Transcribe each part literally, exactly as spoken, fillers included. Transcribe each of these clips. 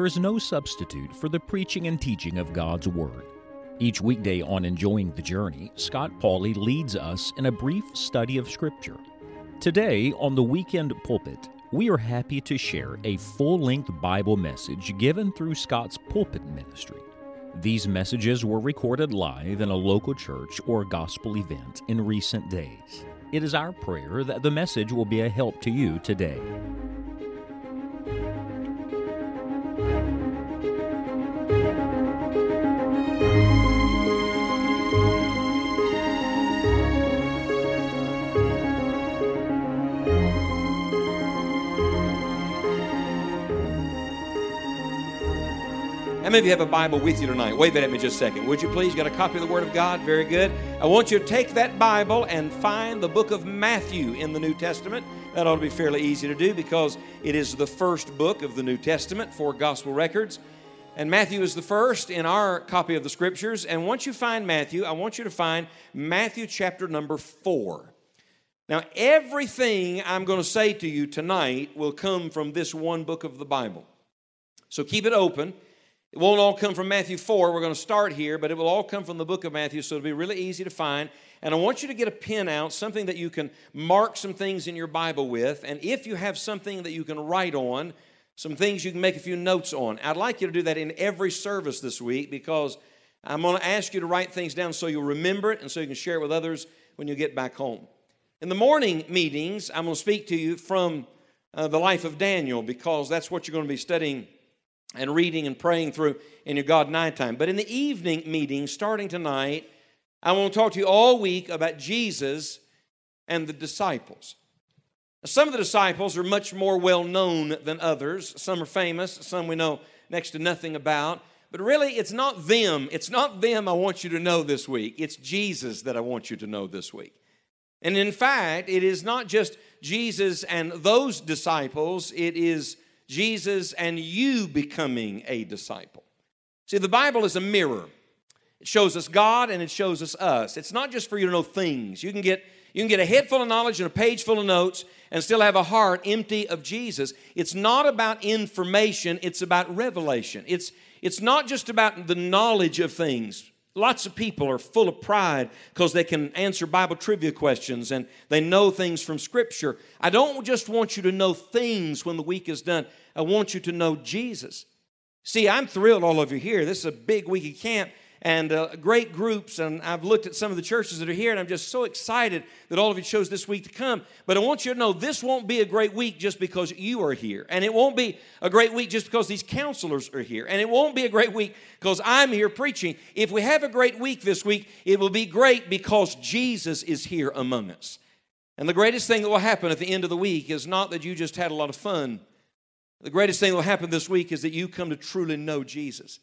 is no substitute for the preaching and teaching of God's Word. Each weekday on Enjoying the Journey, Scott Pauley leads us in a brief study of Scripture. Today, on the Weekend Pulpit, we are happy to share a full-length Bible message given through Scott's pulpit ministry. These messages were recorded live in a local church or gospel event in recent days. It is our prayer that the message will be a help to you today. How many of you have a Bible with you tonight? Wave it at me just a second. Would you please? Got a copy of the Word of God? Very good. I want you to take that Bible and find the book of Matthew in the New Testament. That ought to be fairly easy to do because it is the first book of the New Testament for gospel records. And Matthew is the first in our copy of the Scriptures. And once you find Matthew, I want you to find Matthew chapter number four. Now, everything I'm going to say to you tonight will come from this one book of the Bible. So keep it open. It won't all come from Matthew four. We're going to start here, but it will all come from the book of Matthew, so it'll be really easy to find. And I want you to get a pen out, something that you can mark some things in your Bible with. And if you have something that you can write on, some things you can make a few notes on, I'd like you to do that in every service this week because I'm going to ask you to write things down so you'll remember it and so you can share it with others when you get back home. In the morning meetings, I'm going to speak to you from uh, the life of Daniel because that's what you're going to be studying and reading and praying through in your God night time. But in the evening meeting, starting tonight, I want to talk to you all week about Jesus and the disciples. Now, some of the disciples are much more well-known than others. Some are famous, some we know next to nothing about. But really, it's not them. It's not them I want you to know this week. It's Jesus that I want you to know this week. And in fact, it is not just Jesus and those disciples. It is Jesus and you becoming a disciple. See, the Bible is a mirror. It shows us God and it shows us us. It's not just for you to know things. You can get, you can get a head full of knowledge and a page full of notes and still have a heart empty of Jesus. It's not about information. It's about revelation. It's, it's not just about the knowledge of things. Lots of people are full of pride because they can answer Bible trivia questions and they know things from Scripture. I don't just want you to know things when the week is done. I want you to know Jesus. See, I'm thrilled all of you here. This is a big week of camp and uh, great groups. And I've looked at some of the churches that are here and I'm just so excited that all of you chose this week to come. But I want you to know this won't be a great week just because you are here. And it won't be a great week just because these counselors are here. And it won't be a great week because I'm here preaching. If we have a great week this week, it will be great because Jesus is here among us. And the greatest thing that will happen at the end of the week is not that you just had a lot of fun. The greatest thing that will happen this week is that you come to truly know Jesus.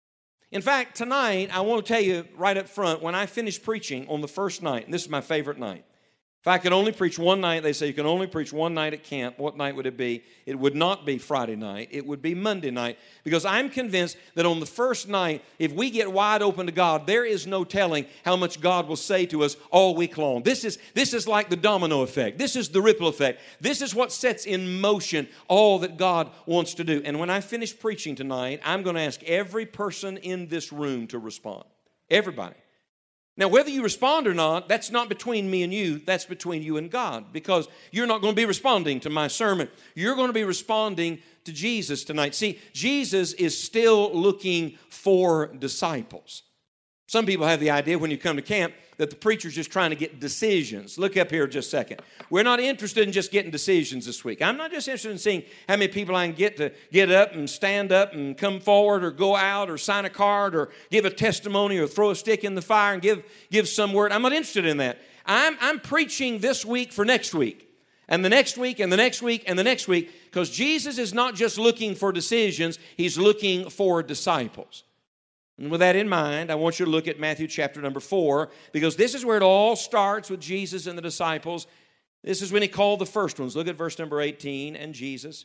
In fact, tonight, I want to tell you right up front, when I finish preaching on the first night, and this is my favorite night. If I could only preach one night, they say you can only preach one night at camp. What night would it be? It would not be Friday night. It would be Monday night. Because I'm convinced that on the first night, if we get wide open to God, there is no telling how much God will say to us all week long. This is, this is like the domino effect. This is the ripple effect. This is what sets in motion all that God wants to do. And when I finish preaching tonight, I'm going to ask every person in this room to respond. Everybody. Now, whether you respond or not, that's not between me and you. That's between you and God because you're not going to be responding to my sermon. You're going to be responding to Jesus tonight. See, Jesus is still looking for disciples. Some people have the idea when you come to camp that the preacher's just trying to get decisions. Look up here just a second. We're not interested in just getting decisions this week. I'm not just interested in seeing how many people I can get to get up and stand up and come forward or go out or sign a card or give a testimony or throw a stick in the fire and give, give some word. I'm not interested in that. I'm, I'm preaching this week for next week and the next week and the next week and the next week because Jesus is not just looking for decisions. He's looking for disciples. And with that in mind, I want you to look at Matthew chapter number four, because this is where it all starts with Jesus and the disciples. This is when he called the first ones. Look at verse number eighteen, and Jesus,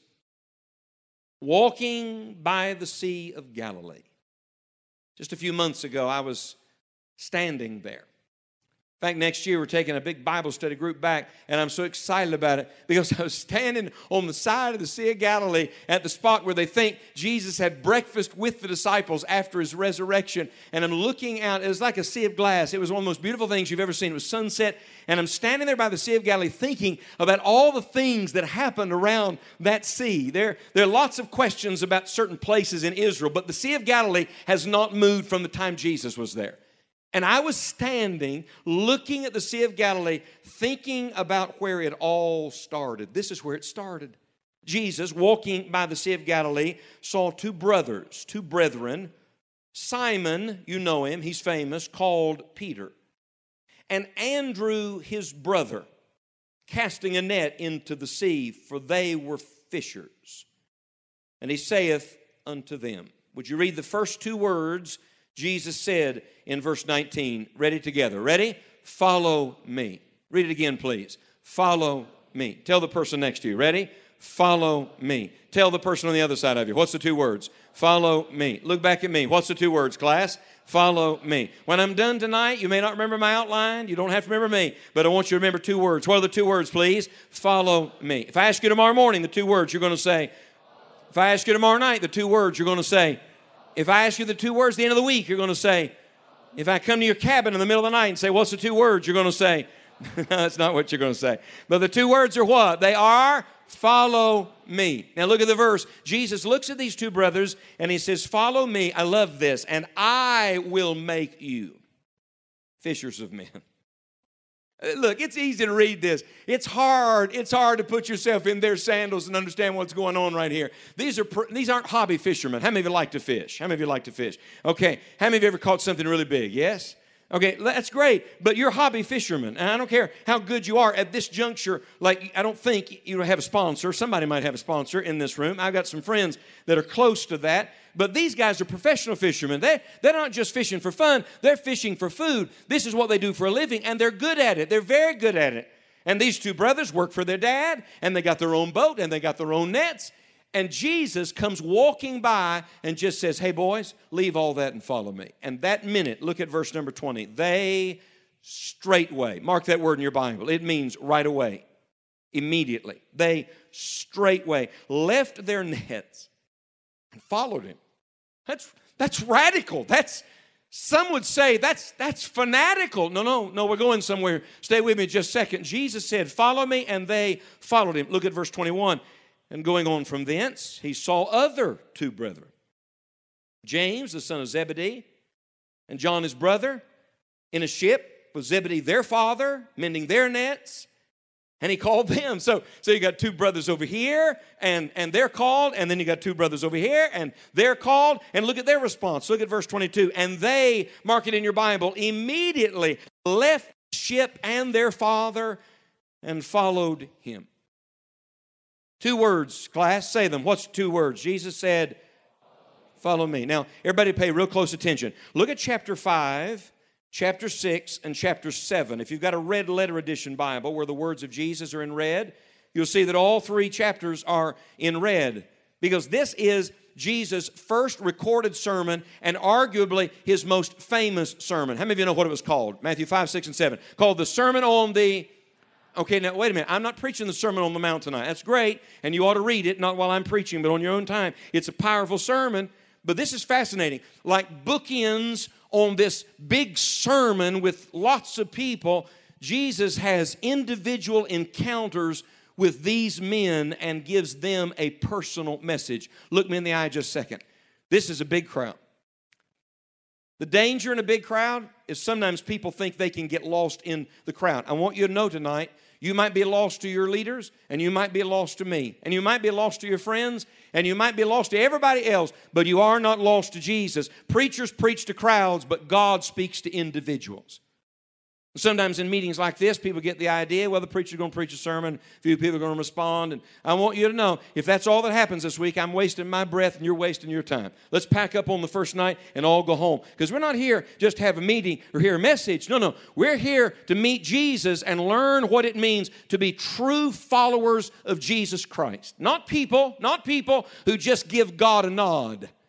walking by the Sea of Galilee. Just a few months ago, I was standing there. In fact, next year we're taking a big Bible study group back, and I'm so excited about it because I was standing on the side of the Sea of Galilee at the spot where they think Jesus had breakfast with the disciples after his resurrection, and I'm looking out. It was like a sea of glass. It was one of the most beautiful things you've ever seen. It was sunset, and I'm standing there by the Sea of Galilee thinking about all the things that happened around that sea. There, there are lots of questions about certain places in Israel, but the Sea of Galilee has not moved from the time Jesus was there. And I was standing, looking at the Sea of Galilee, thinking about where it all started. This is where it started. Jesus, walking by the Sea of Galilee, saw two brothers, two brethren. Simon, you know him, he's famous, called Peter. And Andrew, his brother, casting a net into the sea, for they were fishers. And he saith unto them. Would you read the first two words Jesus said in verse nineteen? Ready together. Ready? Follow me. Read it again, please. Follow me. Tell the person next to you. Ready? Follow me. Tell the person on the other side of you. What's the two words? Follow me. Look back at me. What's the two words, class? Follow me. When I'm done tonight, you may not remember my outline. You don't have to remember me. But I want you to remember two words. What are the two words, please? Follow me. If I ask you tomorrow morning, the two words you're going to say. If I ask you tomorrow night, the two words you're going to say. If I ask you the two words at the end of the week, you're going to say. If I come to your cabin in the middle of the night and say, what's the two words? You're going to say. That's not what you're going to say. But the two words are what? They are follow me. Now look at the verse. Jesus looks at these two brothers and he says, follow me. I love this. And I will make you fishers of men. Look, it's easy to read this. It's hard. It's hard to put yourself in their sandals and understand what's going on right here. These are these aren't hobby fishermen. How many of you like to fish? How many of you like to fish? Okay. How many of you ever caught something really big? Yes? Okay, that's great, but you're hobby fishermen, and I don't care how good you are at this juncture. Like, I don't think you have a sponsor. Somebody might have a sponsor in this room. I've got some friends that are close to that, but these guys are professional fishermen. They, they're not just fishing for fun. They're fishing for food. This is what they do for a living, and they're good at it. They're very good at it. And these two brothers work for their dad, and they got their own boat, and they got their own nets. And Jesus comes walking by and just says, hey, boys, leave all that and follow me. And that minute, look at verse number twenty. They straightway, mark that word in your Bible. It means right away, immediately. They straightway left their nets and followed him. That's, that's radical. That's, some would say that's, that's fanatical. No, no, no, we're going somewhere. Stay with me just a second. Jesus said, follow me, and they followed him. Look at verse twenty-one. And going on from thence, he saw other two brethren, James, the son of Zebedee, and John, his brother, in a ship with Zebedee, their father, mending their nets. And he called them. So, so you got two brothers over here, and, and they're called. And then you got two brothers over here, and they're called. And look at their response. Look at verse twenty-two. And they, mark it in your Bible, immediately left the ship and their father and followed him. Two words, class, say them. What's two words? Jesus said, follow me. Now, everybody pay real close attention. Look at chapter five, chapter six, and chapter seven. If you've got a red letter edition Bible where the words of Jesus are in red, you'll see that all three chapters are in red, because this is Jesus' first recorded sermon and arguably his most famous sermon. How many of you know what it was called? Matthew five, six, and seven. Called the Sermon on the... Okay, now wait a minute. I'm not preaching the Sermon on the Mount tonight. That's great, and you ought to read it, not while I'm preaching, but on your own time. It's a powerful sermon, but this is fascinating. Like bookends on this big sermon with lots of people, Jesus has individual encounters with these men and gives them a personal message. Look me in the eye just a second. This is a big crowd. The danger in a big crowd is sometimes people think they can get lost in the crowd. I want you to know tonight, you might be lost to your leaders, and you might be lost to me, and you might be lost to your friends, and you might be lost to everybody else, but you are not lost to Jesus. Preachers preach to crowds, but God speaks to individuals. Sometimes in meetings like this, people get the idea, well, the preacher's going to preach a sermon, a few people are going to respond, and I want you to know, if that's all that happens this week, I'm wasting my breath and you're wasting your time. Let's pack up on the first night and all go home, because we're not here just to have a meeting or hear a message. No, no, we're here to meet Jesus and learn what it means to be true followers of Jesus Christ. Not people, not people who just give God a nod.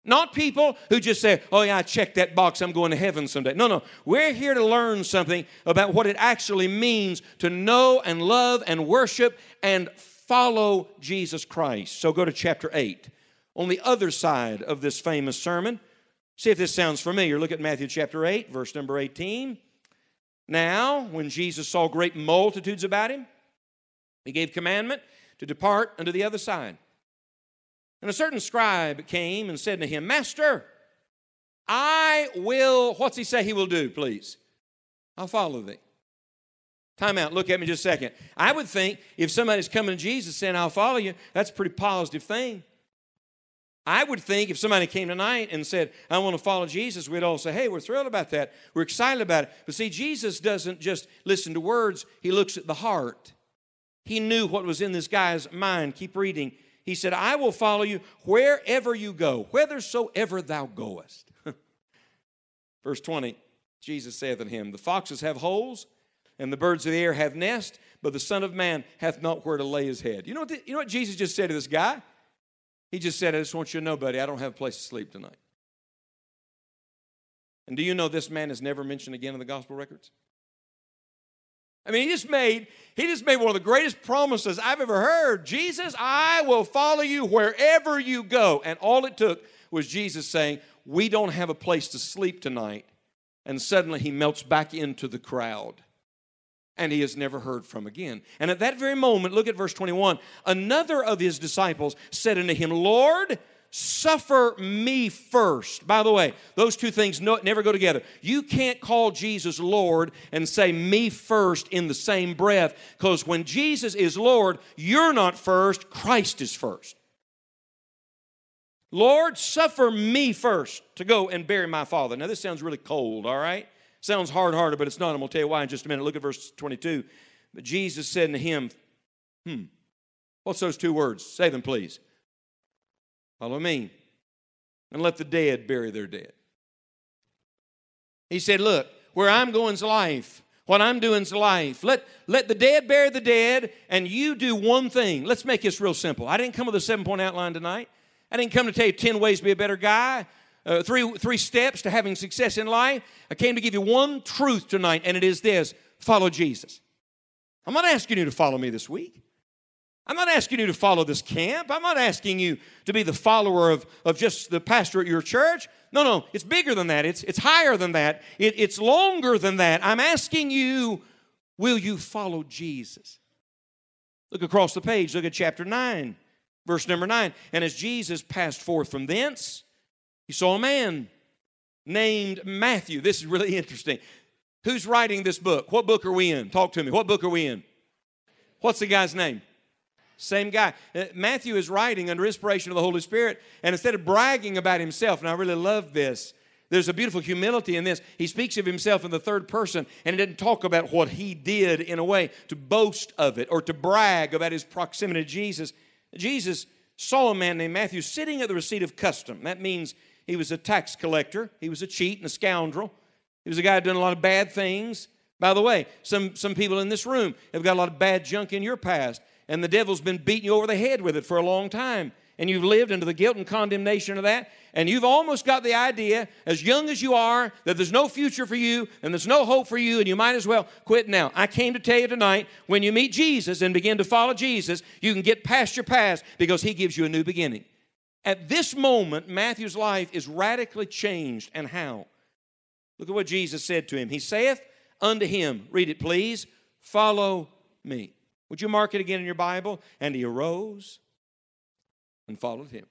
Not people who just say, oh yeah, I checked that box, I'm going to heaven someday. No, no. We're here to learn something about what it actually means to know and love and worship and follow Jesus Christ. So go to chapter eight. On the other side of this famous sermon, see if this sounds familiar. Look at Matthew chapter eight, verse number eighteen. Now, when Jesus saw great multitudes about him, he gave commandment to depart unto the other side. And a certain scribe came and said to him, Master, I will, what's he say he will do, please? I'll follow thee. Time out, look at me just a second. I would think if somebody's coming to Jesus saying, I'll follow you, that's a pretty positive thing. I would think if somebody came tonight and said, I want to follow Jesus, we'd all say, hey, we're thrilled about that. We're excited about it. But see, Jesus doesn't just listen to words. He looks at the heart. He knew what was in this guy's mind. Keep reading. He said, I will follow you wherever you go, whithersoever thou goest. Verse twenty, Jesus saith unto him, the foxes have holes, and the birds of the air have nests, but the Son of Man hath not where to lay his head. You know what, the, you know what Jesus just said to this guy? He just said, I just want you to know, buddy, I don't have a place to sleep tonight. And do you know this man is never mentioned again in the gospel records? I mean, he just made, he just made one of the greatest promises I've ever heard. Jesus, I will follow you wherever you go. And all it took was Jesus saying, we don't have a place to sleep tonight. And suddenly he melts back into the crowd. And he is never heard from again. And at that very moment, look at verse twenty-one. Another of his disciples said unto him, Lord, suffer me first. By the way, those two things no, never go together. You can't call Jesus Lord and say me first in the same breath, because when Jesus is Lord, you're not first, Christ is first. Lord, suffer me first to go and bury my father. Now this sounds really cold, all right? Sounds hard-hearted, but it's not. I'm going to tell you why in just a minute. Look at verse twenty-two. But Jesus said unto him, hmm, what's those two words? Say them, please. Follow me. And let the dead bury their dead. He said, look, where I'm going's life. What I'm doing's life. Let, let the dead bury the dead, and you do one thing. Let's make this real simple. I didn't come with a seven-point outline tonight. I didn't come to tell you ten ways to be a better guy. Uh, three, three steps to having success in life. I came to give you one truth tonight, and it is this: follow Jesus. I'm not asking you to follow me this week. I'm not asking you to follow this camp. I'm not asking you to be the follower of, of just the pastor at your church. No, no, it's bigger than that. It's, it's higher than that. It, it's longer than that. I'm asking you, will you follow Jesus? Look across the page. Look at chapter nine, verse number nine. And as Jesus passed forth from thence, he saw a man named Matthew. This is really interesting. Who's writing this book? What book are we in? Talk to me. What book are we in? What's the guy's name? Same guy. Uh, Matthew is writing under inspiration of the Holy Spirit, and instead of bragging about himself, and I really love this, there's a beautiful humility in this. He speaks of himself in the third person, and he doesn't talk about what he did in a way to boast of it or to brag about his proximity to Jesus. Jesus saw a man named Matthew sitting at the receipt of custom. That means he was a tax collector. He was a cheat and a scoundrel. He was a guy who had done a lot of bad things. By the way, some, some people in this room have got a lot of bad junk in your past, and the devil's been beating you over the head with it for a long time. And you've lived under the guilt and condemnation of that, and you've almost got the idea, as young as you are, that there's no future for you, and there's no hope for you, and you might as well quit now. I came to tell you tonight, when you meet Jesus and begin to follow Jesus, you can get past your past because he gives you a new beginning. At this moment, Matthew's life is radically changed. And how? Look at what Jesus said to him. He saith unto him, read it please, follow me. Would you mark it again in your Bible? And he arose and followed him.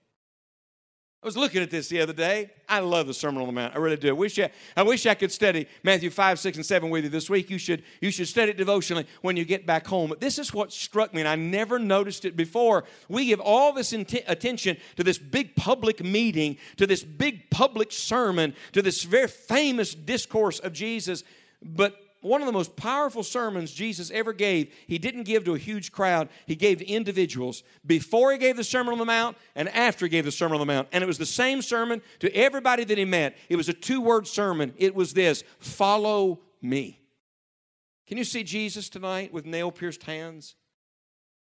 I was looking at this the other day. I love the Sermon on the Mount. I really do. I wish I, I wish I could study Matthew five, six, and seven with you this week. You should, you should study it devotionally when you get back home. But this is what struck me, and I never noticed it before. We give all this int- attention to this big public meeting, to this big public sermon, to this very famous discourse of Jesus. But one of the most powerful sermons Jesus ever gave, he didn't give to a huge crowd. He gave to individuals before he gave the Sermon on the Mount and after he gave the Sermon on the Mount. And it was the same sermon to everybody that he met. It was a two-word sermon. It was this: follow me. Can you see Jesus tonight with nail-pierced hands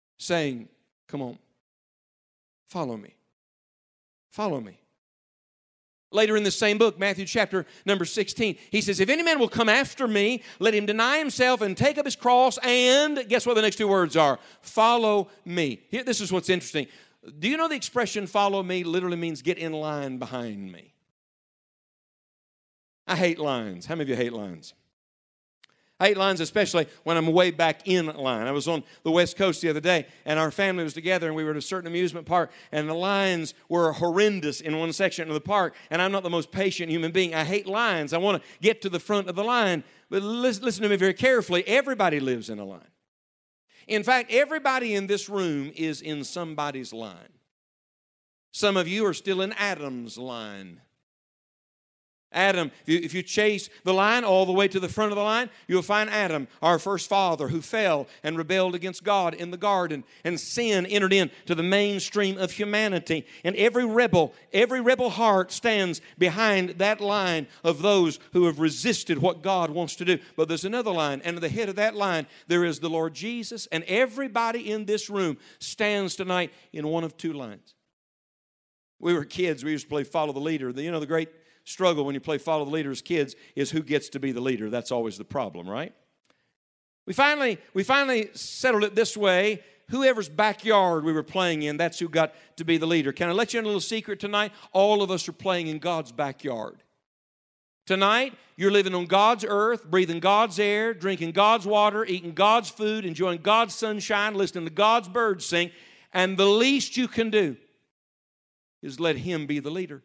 saying, come on, follow me. Follow me. Later in the same book, Matthew chapter number sixteen, he says, if any man will come after me, let him deny himself and take up his cross and, guess what the next two words are? Follow me. Here, this is what's interesting. Do you know the expression follow me literally means get in line behind me? I hate lines. How many of you hate lines? I hate lines especially when I'm way back in line. I was on the West Coast the other day, and our family was together, and we were at a certain amusement park, and the lines were horrendous in one section of the park, and I'm not the most patient human being. I hate lines. I want to get to the front of the line. But listen, listen to me very carefully. Everybody lives in a line. In fact, everybody in this room is in somebody's line. Some of you are still in Adam's line. Adam, if you, if you chase the line all the way to the front of the line, you'll find Adam, our first father, who fell and rebelled against God in the garden. And sin entered into the mainstream of humanity. And every rebel, every rebel heart stands behind that line of those who have resisted what God wants to do. But there's another line, and at the head of that line, there is the Lord Jesus. And everybody in this room stands tonight in one of two lines. We were kids. We used to play follow the leader. You know, the great struggle when you play follow the leader as kids is who gets to be the leader. That's always the problem, right? We finally, we finally settled it this way. Whoever's backyard we were playing in, that's who got to be the leader. Can I let you in a little secret tonight? All of us are playing in God's backyard. Tonight, you're living on God's earth, breathing God's air, drinking God's water, eating God's food, enjoying God's sunshine, listening to God's birds sing, and the least you can do is let Him be the leader.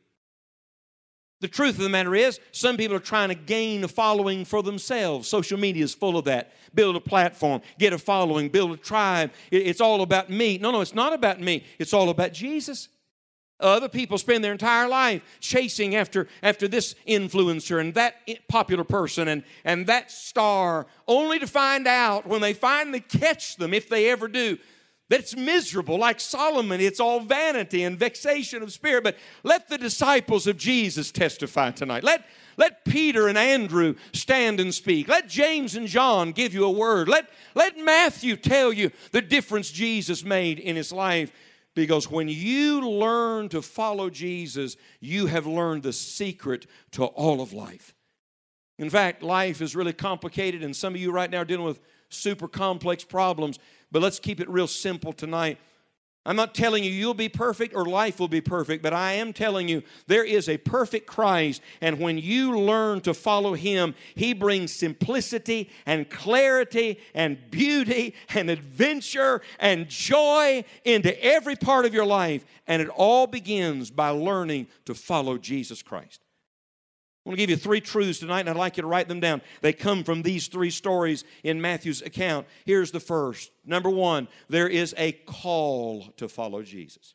The truth of the matter is, some people are trying to gain a following for themselves. Social media is full of that. Build a platform, get a following, build a tribe. It's all about me. No, no, it's not about me. It's all about Jesus. Other people spend their entire life chasing after, after this influencer and that popular person and, and that star, only to find out when they finally catch them, if they ever do, that it's miserable. Like Solomon, it's all vanity and vexation of spirit. But let the disciples of Jesus testify tonight. Let, let Peter and Andrew stand and speak. Let James and John give you a word. Let, let Matthew tell you the difference Jesus made in his life. Because when you learn to follow Jesus, you have learned the secret to all of life. In fact, life is really complicated, and some of you right now are dealing with super complex problems. But let's keep it real simple tonight. I'm not telling you you'll be perfect or life will be perfect, but I am telling you there is a perfect Christ, and when you learn to follow Him, He brings simplicity and clarity and beauty and adventure and joy into every part of your life, and it all begins by learning to follow Jesus Christ. I want to give you three truths tonight, and I'd like you to write them down. They come from these three stories in Matthew's account. Here's the first. Number one, there is a call to follow Jesus.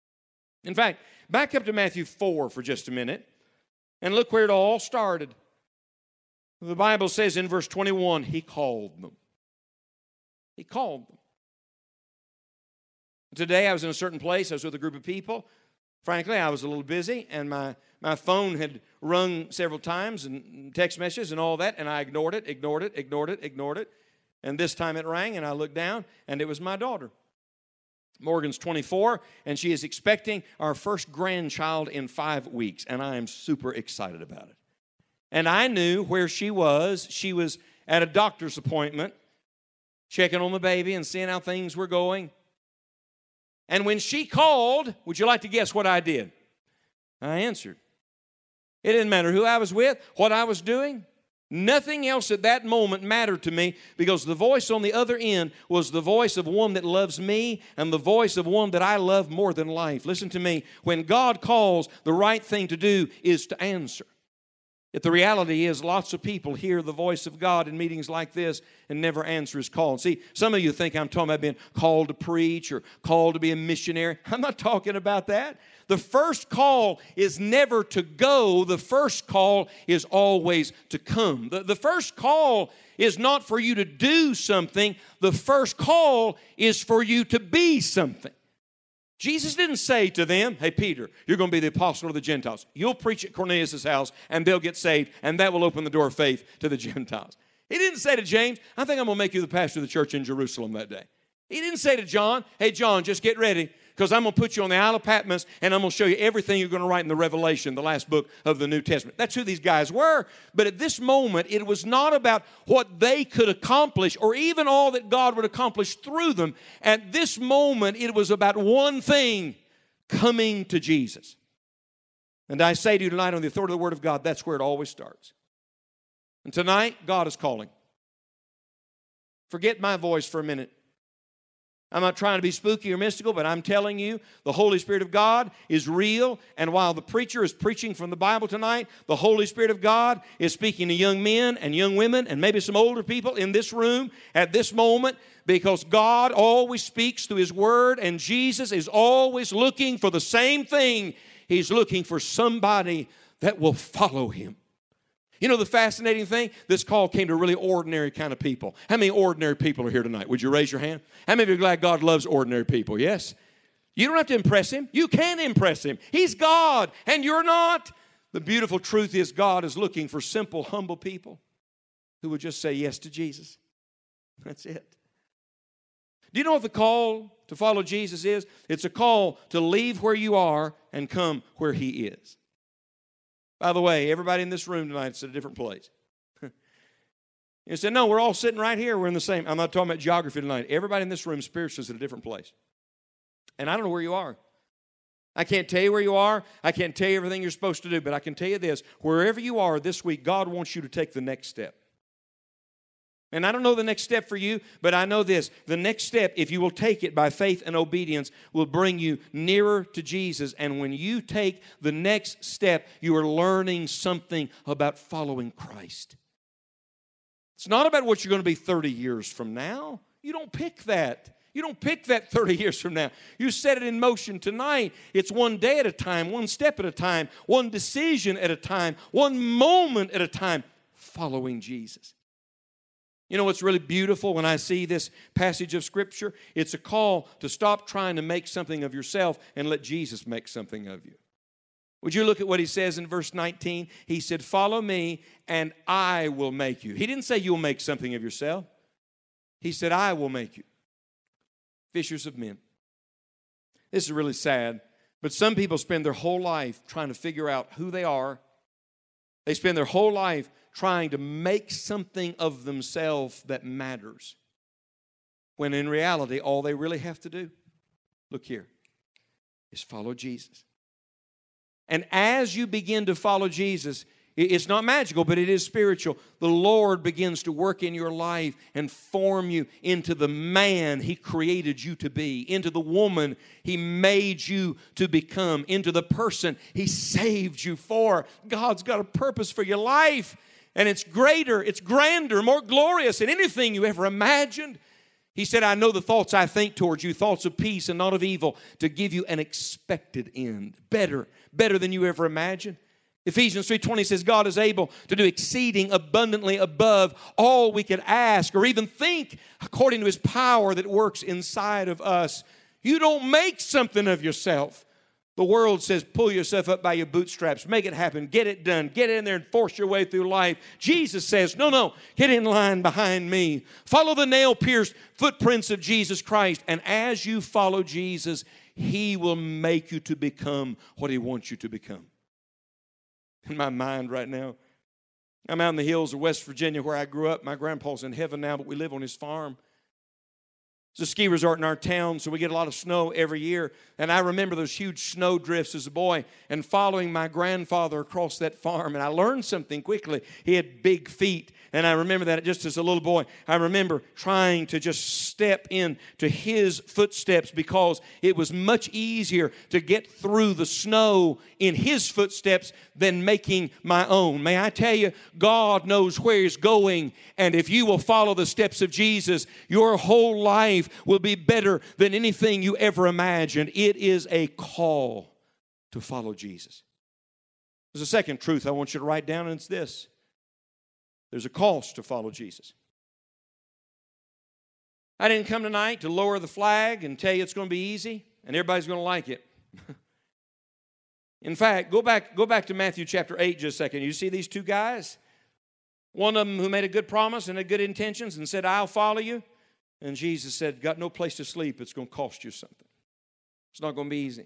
In fact, back up to Matthew four for just a minute, and look where it all started. The Bible says in verse twenty-one, He called them. He called them. Today I was in a certain place. I was with a group of people. Frankly, I was a little busy, and my, my phone had rung several times, and text messages and all that, and I ignored it, ignored it, ignored it, ignored it. And this time it rang, and I looked down, and it was my daughter. Morgan's twenty-four, and she is expecting our first grandchild in five weeks, and I am super excited about it. And I knew where she was. She was at a doctor's appointment, checking on the baby and seeing how things were going. And when she called, would you like to guess what I did? I answered. It didn't matter who I was with, what I was doing. Nothing else at that moment mattered to me, because the voice on the other end was the voice of one that loves me and the voice of one that I love more than life. Listen to me. When God calls, the right thing to do is to answer. Yet the reality is lots of people hear the voice of God in meetings like this and never answer His call. See, some of you think I'm talking about being called to preach or called to be a missionary. I'm not talking about that. The first call is never to go. The first call is always to come. The, the first call is not for you to do something. The first call is for you to be something. Jesus didn't say to them, hey, Peter, you're going to be the apostle of the Gentiles. You'll preach at Cornelius' house, and they'll get saved, and that will open the door of faith to the Gentiles. He didn't say to James, I think I'm going to make you the pastor of the church in Jerusalem that day. He didn't say to John, hey, John, just get ready, Because I'm going to put you on the Isle of Patmos, and I'm going to show you everything you're going to write in the Revelation, the last book of the New Testament. That's who these guys were. But at this moment, it was not about what they could accomplish or even all that God would accomplish through them. At this moment, it was about one thing, coming to Jesus. And I say to you tonight, on the authority of the Word of God, that's where it always starts. And tonight, God is calling. Forget my voice for a minute. I'm not trying to be spooky or mystical, but I'm telling you, the Holy Spirit of God is real. And while the preacher is preaching from the Bible tonight, the Holy Spirit of God is speaking to young men and young women and maybe some older people in this room at this moment, because God always speaks through His Word, and Jesus is always looking for the same thing. He's looking for somebody that will follow Him. You know the fascinating thing? This call came to really ordinary kind of people. How many ordinary people are here tonight? Would you raise your hand? How many of you are glad God loves ordinary people? Yes? You don't have to impress Him. You can impress Him. He's God, and you're not. The beautiful truth is God is looking for simple, humble people who would just say yes to Jesus. That's it. Do you know what the call to follow Jesus is? It's a call to leave where you are and come where He is. By the way, everybody in this room tonight is at a different place. You said, no, we're all sitting right here. We're in the same. I'm not talking about geography tonight. Everybody in this room spiritually is at a different place. And I don't know where you are. I can't tell you where you are. I can't tell you everything you're supposed to do. But I can tell you this. Wherever you are this week, God wants you to take the next step. And I don't know the next step for you, but I know this. The next step, if you will take it by faith and obedience, will bring you nearer to Jesus. And when you take the next step, you are learning something about following Christ. It's not about what you're going to be thirty years from now. You don't pick that. You don't pick that thirty years from now. You set it in motion tonight. It's one day at a time, one step at a time, one decision at a time, one moment at a time, following Jesus. You know what's really beautiful when I see this passage of Scripture? It's a call to stop trying to make something of yourself and let Jesus make something of you. Would you look at what He says in verse nineteen? He said, follow me and I will make you. He didn't say you'll make something of yourself. He said, I will make you fishers of men. This is really sad, but some people spend their whole life trying to figure out who they are. They spend their whole life trying to make something of themselves that matters, when in reality, all they really have to do, look here, is follow Jesus. And as you begin to follow Jesus, it's not magical, but it is spiritual. The Lord begins to work in your life and form you into the man He created you to be, into the woman He made you to become, into the person He saved you for. God's got a purpose for your life, and it's greater, it's grander, more glorious than anything you ever imagined. He said, I know the thoughts I think towards you, thoughts of peace and not of evil, to give you an expected end. Better, better than you ever imagined. Ephesians three twenty says, God is able to do exceeding abundantly above all we could ask or even think, according to His power that works inside of us. You don't make something of yourself. The world says, pull yourself up by your bootstraps, make it happen, get it done, get in there and force your way through life. Jesus says, no, no, get in line behind me. Follow the nail-pierced footprints of Jesus Christ. And as you follow Jesus, He will make you to become what He wants you to become. In my mind right now, I'm out in the hills of West Virginia where I grew up. My grandpa's in heaven now, but we live on his farm. It's a ski resort in our town, so we get a lot of snow every year. And I remember those huge snow drifts as a boy and following my grandfather across that farm. And I learned something quickly. He had big feet. And I remember that just as a little boy. I remember trying to just step in to his footsteps because it was much easier to get through the snow in his footsteps than making my own. May I tell you, God knows where He's going. And if you will follow the steps of Jesus, your whole life will be better than anything you ever imagined. It is a call to follow Jesus. There's a second truth I want you to write down, and it's this. There's a cost to follow Jesus. I didn't come tonight to lower the flag and tell you it's going to be easy and everybody's going to like it. In fact, go back, go back to Matthew chapter eight just a second. You see these two guys? One of them who made a good promise and had good intentions and said, I'll follow you. And Jesus said, got no place to sleep. It's going to cost you something. It's not going to be easy.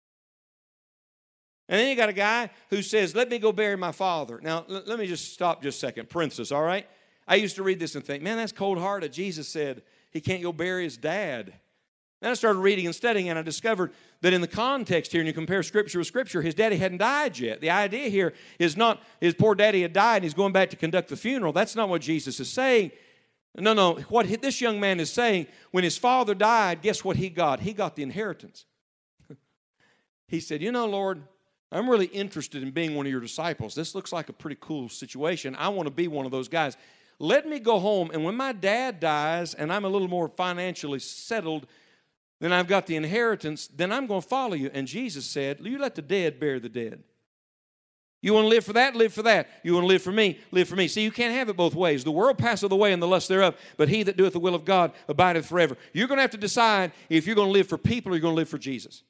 And then you got a guy who says, let me go bury my father. Now, l- let me just stop just a second. Parenthesis, all right? I used to read this and think, man, that's cold-hearted. Jesus said he can't go bury his dad. Then I started reading and studying, and I discovered that in the context here, and you compare Scripture with Scripture, his daddy hadn't died yet. The idea here is not his poor daddy had died and he's going back to conduct the funeral. That's not what Jesus is saying. No, no. What this young man is saying, when his father died, guess what he got? He got the inheritance. He said, you know, Lord, I'm really interested in being one of your disciples. This looks like a pretty cool situation. I want to be one of those guys. Let me go home, and when my dad dies and I'm a little more financially settled, then I've got the inheritance, then I'm going to follow you. And Jesus said, you let the dead bury the dead. You want to live for that? Live for that. You want to live for me? Live for me. See, you can't have it both ways. The world passeth away and the lust thereof, but he that doeth the will of God abideth forever. You're going to have to decide if you're going to live for people or you're going to live for Jesus.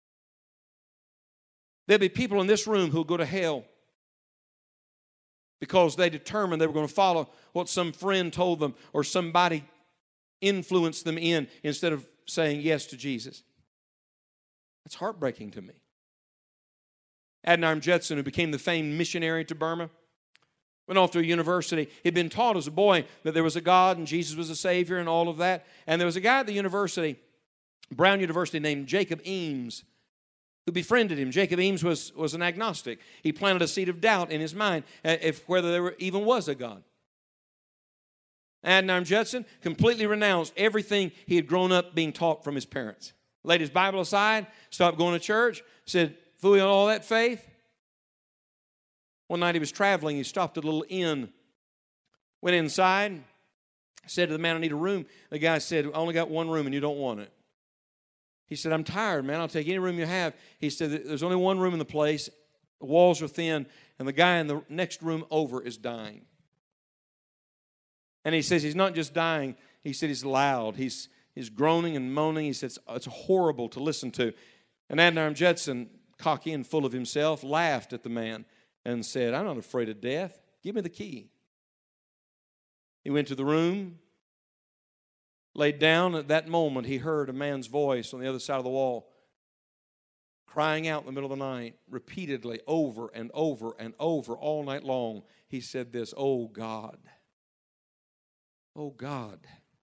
There'll be people in this room who'll go to hell because they determined they were going to follow what some friend told them or somebody influenced them in instead of saying yes to Jesus. That's heartbreaking to me. Adoniram Judson, who became the famed missionary to Burma, went off to a university. He'd been taught as a boy that there was a God and Jesus was a Savior and all of that. And there was a guy at the university, Brown University, named Jacob Eames, who befriended him. Jacob Eames was, was an agnostic. He planted a seed of doubt in his mind if whether there even was a God. Adoniram Judson completely renounced everything he had grown up being taught from his parents. Laid his Bible aside, stopped going to church, said, fooling on all that faith. One night he was traveling, he stopped at a little inn, went inside, said to the man, I need a room. The guy said, I only got one room and you don't want it. He said, I'm tired, man. I'll take any room you have. He said, there's only one room in the place. The walls are thin, and the guy in the next room over is dying. And he says he's not just dying. He said he's loud. He's, he's groaning and moaning. He says it's horrible to listen to. And Adoniram Judson, cocky and full of himself, laughed at the man and said, I'm not afraid of death. Give me the key. He went to the room, laid down. At that moment, he heard a man's voice on the other side of the wall crying out in the middle of the night, repeatedly, over and over and over, all night long. He said this, oh God, oh God.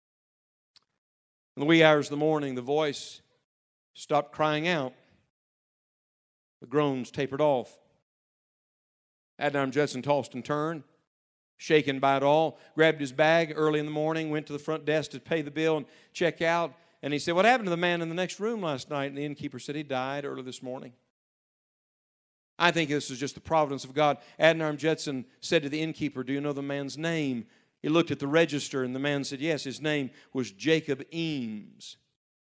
In the wee hours of the morning, the voice stopped crying out. The groans tapered off. Adoniram Judson tossed and turned, shaken by it all, grabbed his bag early in the morning, went to the front desk to pay the bill and check out. And he said, what happened to the man in the next room last night? And the innkeeper said he died early this morning. I think this is just the providence of God. Adoniram Judson said to the innkeeper, do you know the man's name? He looked at the register and the man said, yes, his name was Jacob Eames.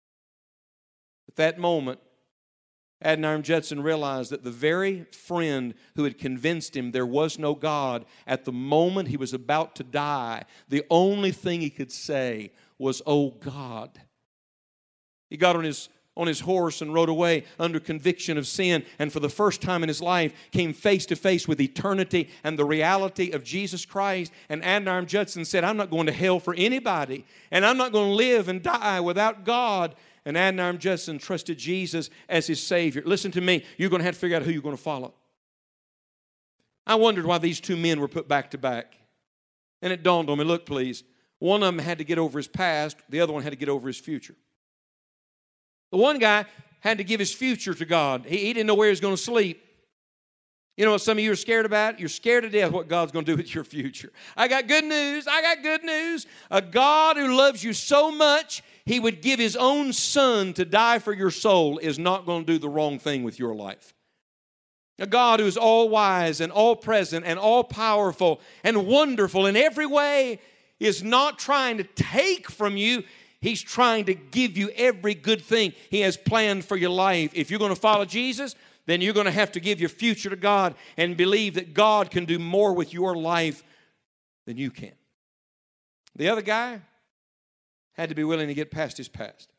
At that moment, Adoniram Judson realized that the very friend who had convinced him there was no God, at the moment he was about to die, the only thing he could say was, oh God. He got on his, on his horse and rode away under conviction of sin, and for the first time in his life came face to face with eternity and the reality of Jesus Christ. And Adoniram Judson said, I'm not going to hell for anybody, and I'm not going to live and die without God. And Adoniram Judson trusted Jesus as his Savior. Listen to me, you're going to have to figure out who you're going to follow. I wondered why these two men were put back to back. And it dawned on me, look please, one of them had to get over his past, the other one had to get over his future. The one guy had to give his future to God. He, he didn't know where he was going to sleep. You know what some of you are scared about? You're scared to death what God's going to do with your future. I got good news. I got good news. A God who loves you so much, He would give His own Son to die for your soul is not going to do the wrong thing with your life. A God who is all-wise and all-present and all-powerful and wonderful in every way is not trying to take from you. He's trying to give you every good thing He has planned for your life. If you're going to follow Jesus, then you're going to have to give your future to God and believe that God can do more with your life than you can. The other guy had to be willing to get past his past.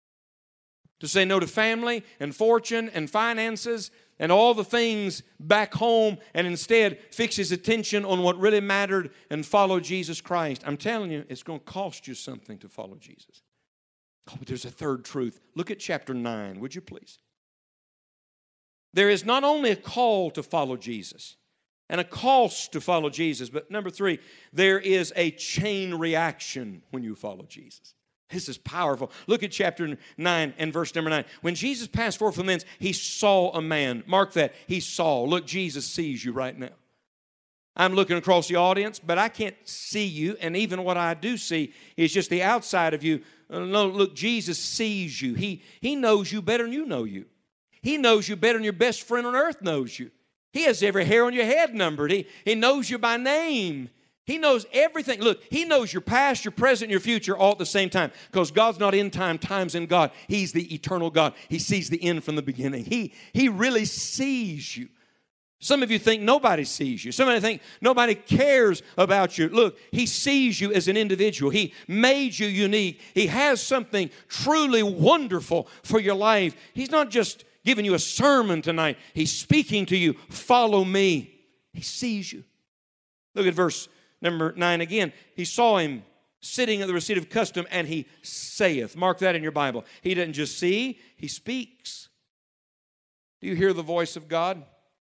To say no to family and fortune and finances and all the things back home and instead fix his attention on what really mattered and follow Jesus Christ. I'm telling you, it's going to cost you something to follow Jesus. Oh, but there's a third truth. Look at chapter nine, would you please? There is not only a call to follow Jesus and a cost to follow Jesus, but number three, there is a chain reaction when you follow Jesus. This is powerful. Look at chapter nine and verse number nine. When Jesus passed forth from thence, he saw a man. Mark that. He saw. Look, Jesus sees you right now. I'm looking across the audience, but I can't see you, and even what I do see is just the outside of you. No, look, Jesus sees you. He, he knows you better than you know you. He knows you better than your best friend on earth knows you. He has every hair on your head numbered. He, he knows you by name. He knows everything. Look, He knows your past, your present, and your future all at the same time. Because God's not in time, time's in God. He's the eternal God. He sees the end from the beginning. He, he really sees you. Some of you think nobody sees you. Some of you think nobody cares about you. Look, He sees you as an individual. He made you unique. He has something truly wonderful for your life. He's not just giving you a sermon tonight. He's speaking to you. Follow me. He sees you. Look at verse number nine again. He saw him sitting at the receipt of custom, and he saith. Mark that in your Bible. He doesn't just see, he speaks. Do you hear the voice of God?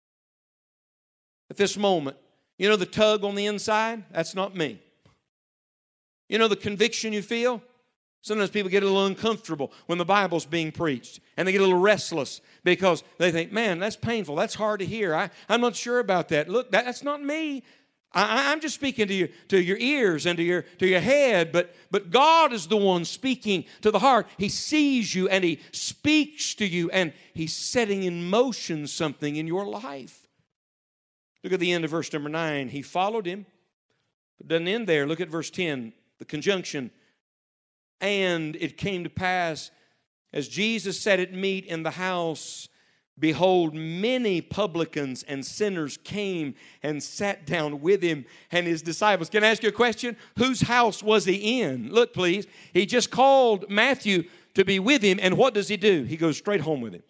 At this moment, you know the tug on the inside? That's not me. You know the conviction you feel? Sometimes people get a little uncomfortable when the Bible's being preached, and they get a little restless because they think, man, that's painful. That's hard to hear. I, I'm not sure about that. Look, that, that's not me. I, I'm just speaking to you, to your ears and to your, to your head, but, but God is the one speaking to the heart. He sees you, and He speaks to you, and He's setting in motion something in your life. Look at the end of verse number nine. He followed him. It doesn't end there. Look at verse ten, the conjunction. And it came to pass, as Jesus sat at meat in the house, behold, many publicans and sinners came and sat down with him and his disciples. Can I ask you a question? Whose house was he in? Look, please. He just called Matthew to be with him, and what does he do? He goes straight home with him.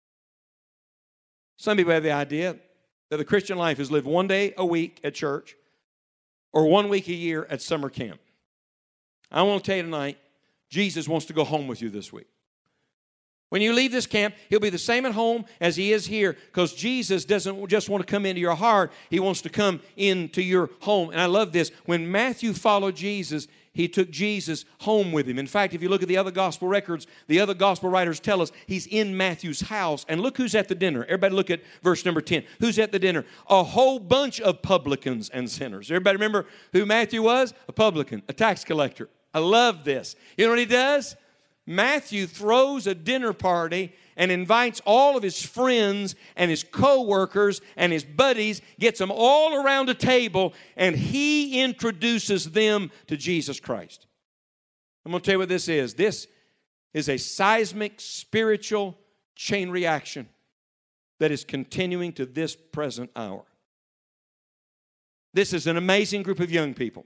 Some people have the idea that the Christian life is lived one day a week at church or one week a year at summer camp. I want to tell you tonight, Jesus wants to go home with you this week. When you leave this camp, He'll be the same at home as He is here, because Jesus doesn't just want to come into your heart. He wants to come into your home. And I love this. When Matthew followed Jesus, he took Jesus home with him. In fact, if you look at the other gospel records, the other gospel writers tell us he's in Matthew's house. And look who's at the dinner. Everybody look at verse number ten. Who's at the dinner? A whole bunch of publicans and sinners. Everybody remember who Matthew was? A publican, a tax collector. I love this. You know what he does? Matthew throws a dinner party and invites all of his friends and his co-workers and his buddies, gets them all around a table, and he introduces them to Jesus Christ. I'm going to tell you what this is. This is a seismic spiritual chain reaction that is continuing to this present hour. This is an amazing group of young people.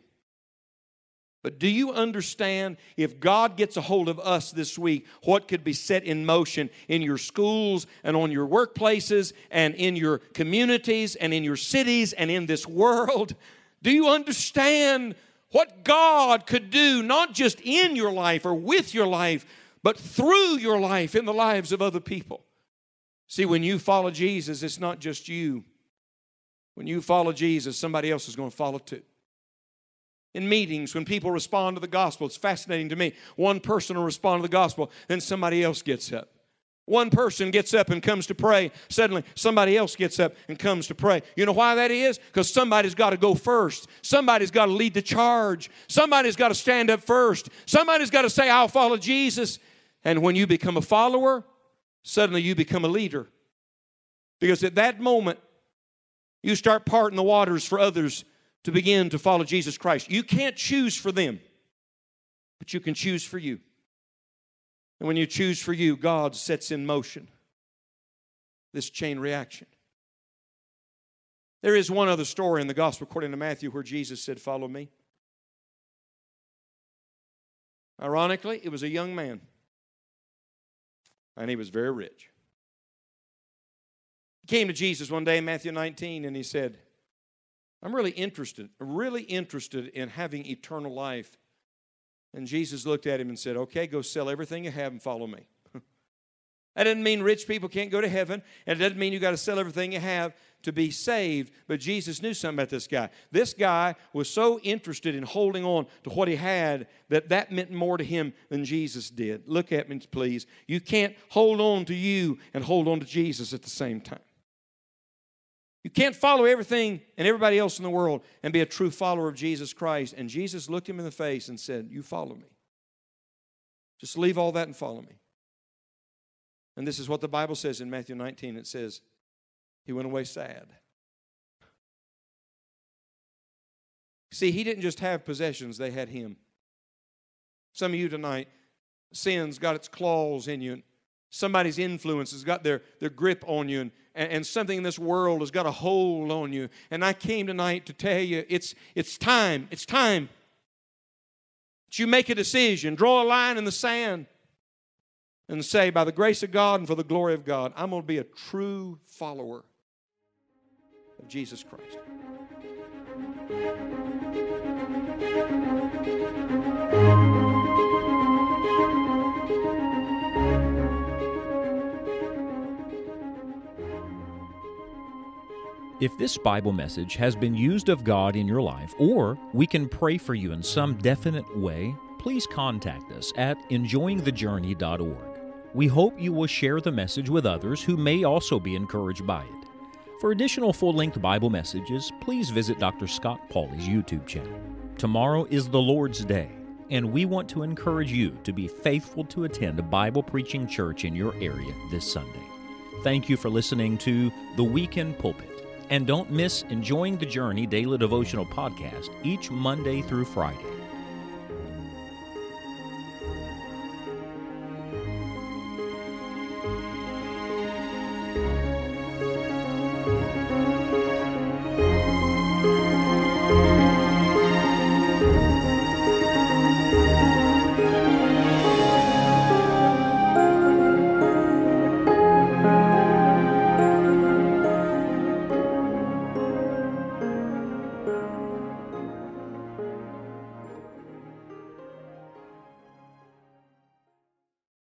But do you understand, if God gets a hold of us this week, what could be set in motion in your schools and on your workplaces and in your communities and in your cities and in this world? Do you understand what God could do, not just in your life or with your life, but through your life in the lives of other people? See, when you follow Jesus, it's not just you. When you follow Jesus, somebody else is going to follow too. In meetings, when people respond to the gospel, it's fascinating to me. One person will respond to the gospel, then somebody else gets up. One person gets up and comes to pray. Suddenly, somebody else gets up and comes to pray. You know why that is? Because somebody's got to go first. Somebody's got to lead the charge. Somebody's got to stand up first. Somebody's got to say, I'll follow Jesus. And when you become a follower, suddenly you become a leader. Because at that moment, you start parting the waters for others to begin to follow Jesus Christ. You can't choose for them, but you can choose for you. And when you choose for you, God sets in motion this chain reaction. There is one other story in the gospel according to Matthew where Jesus said, follow me. Ironically, it was a young man, and he was very rich. He came to Jesus one day in Matthew nineteen, and he said, I'm really interested, really interested in having eternal life. And Jesus looked at him and said, okay, go sell everything you have and follow me. That doesn't mean rich people can't go to heaven, and it doesn't mean you got to sell everything you have to be saved. But Jesus knew something about this guy. This guy was so interested in holding on to what he had that that meant more to him than Jesus did. Look at me, please. You can't hold on to you and hold on to Jesus at the same time. You can't follow everything and everybody else in the world and be a true follower of Jesus Christ. And Jesus looked him in the face and said, you follow me. Just leave all that and follow me. And this is what the Bible says in Matthew nineteen. It says, he went away sad. See, he didn't just have possessions, they had him. Some of you tonight, sin's got its claws in you. Somebody's influence has got their, their grip on you, and, and something in this world has got a hold on you. And I came tonight to tell you, it's, it's time, it's time that you make a decision, draw a line in the sand, and say, by the grace of God and for the glory of God, I'm going to be a true follower of Jesus Christ. If this Bible message has been used of God in your life, or we can pray for you in some definite way, please contact us at enjoying the journey dot org. We hope you will share the message with others who may also be encouraged by it. For additional full-length Bible messages, please visit Doctor Scott Pauley's YouTube channel. Tomorrow is the Lord's Day, and we want to encourage you to be faithful to attend a Bible-preaching church in your area this Sunday. Thank you for listening to The Weekend Pulpit, and don't miss Enjoying the Journey Daily Devotional Podcast each Monday through Friday.